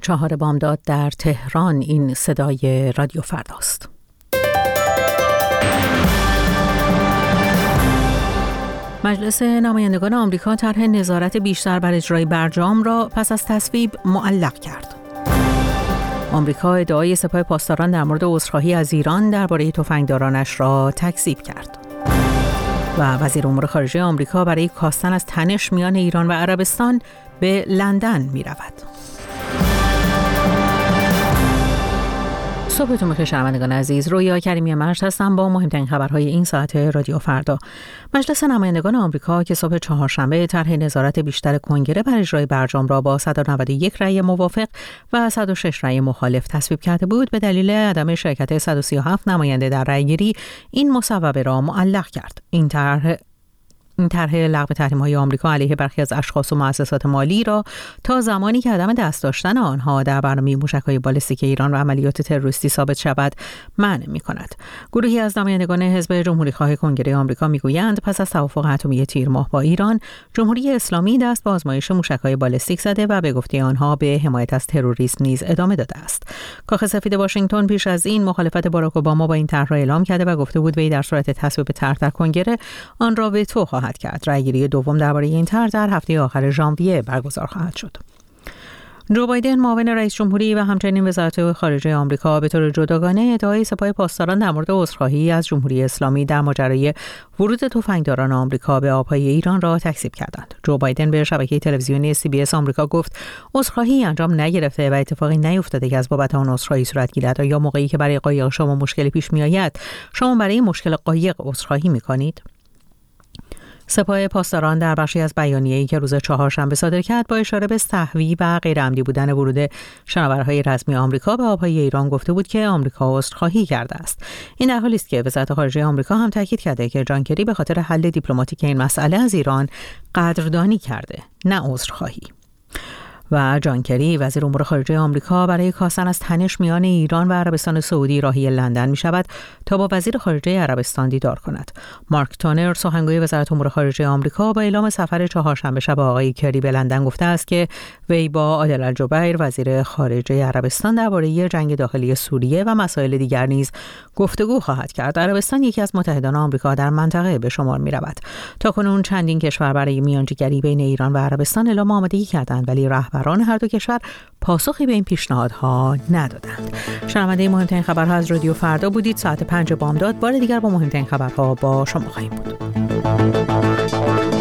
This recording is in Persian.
4 بامداد در تهران. این صدای رادیو فرداست. مجلس نمایندگان آمریکا طرح نظارت بیشتر بر اجرای برجام را پس از تصویب معلق کرد. آمریکا ادعای سپاه پاسداران در مورد عذرخواهی از ایران درباره تفنگدارانش را تکذیب کرد. و وزیر امور خارجه آمریکا برای کاستن از تنش میان ایران و عربستان به لندن می رود. صبحتون بخیر شنوندگان عزیز. رویا کریمی مرج هستم با مهمترین خبرهای این ساعت رادیو فردا. مجلس نمایندگان آمریکا که صبح چهارشنبه طرح نظارت بیشتر کنگره بر اجرای برجام را با 191 رأی موافق و 106 رأی مخالف تصویب کرده بود، به دلیل عدم شرکت 137 نماینده در رأیگیری این مصوبه را معلق کرد. این طرح لغو تحریم‌های آمریکا علیه برخی از اشخاص و مؤسسات مالی را تا زمانی که عدم دست داشتن آنها در برنامه موشک‌های بالستیک ایران و عملیات تروریستی ثابت شود منع می‌کند. گروهی از نمایندگان حزب جمهوری‌خواه کنگره آمریکا می‌گویند پس از توافق اتمی تیر ماه با ایران، جمهوری اسلامی دست به آزمایش موشک‌های بالستیک زده و به گفته آنها به حمایت از تروریسم نیز ادامه داده است. کاخ سفید واشنگتن پیش از این مخالفت باراک اوباما با این طرح را اعلام کرده و گفته بود وی در صورت تصویب طرح در کنگره آن را وتو خواهد کرد. رأیگیری دوم درباره این طرح در هفته آخر ژانویه برگزار خواهد شد. جو بایدن معاون رئیس جمهوری و همچنین وزارت خارجه آمریکا به طور جداگانه ادعای سپاه پاسداران در مورد عذرخواهی از جمهوری اسلامی در ماجرای ورود تفنگداران آمریکا به آبهای ایران را تکذیب کردند. جو بایدن به شبکه تلویزیونی CBS آمریکا گفت عذرخواهی انجام نگرفته و اتفاقی نیفتاده که از بابت آن عذرخواهی صورت گیرد. یا موقعی که برای قایق شما مشکلی پیش میآید، شما برای مشکل قایق عذرخواهی می‌کنید؟ سپاه پاسداران در بخشی از بیانیه‌ای که روز چهارشنبه صادر کرد با اشاره به سهوی و غیرعمدی بودن ورود شناورهای رسمی آمریکا به آبهای ایران گفته بود که آمریکا عذرخواهی کرده است. این در حالی است که وزارت خارجه آمریکا هم تاکید کرده که جان کری به خاطر حل دیپلماتیک این مسئله از ایران قدردانی کرده، نه عذرخواهی. و جان کری وزیر امور خارجه آمریکا برای کاستن از تنش میان ایران و عربستان سعودی راهی لندن می شود تا با وزیر خارجه عربستان دیدار کند. مارک تانر سخنگوی وزارت امور خارجه آمریکا با اعلام سفر چهارشنبه شب آقای کری به لندن گفته است که وی با عادل الجبیر وزیر خارجه عربستان درباره جنگ داخلی سوریه و مسائل دیگر نیز گفتگو خواهد کرد. عربستان یکی از متحدان آمریکا در منطقه به شمار می رود. تاکنون چندین کشور برای میانجیگری بین ایران و عربستان اعلام آمادگی کردند، ولی رهبران هر دو کشور پاسخی به این پیشنهادها ندادند. شنونده مهمترین خبرها از رادیو فردا بودید. ساعت 5 بامداد بار دیگر با مهمترین خبرها با شما خواهیم بود.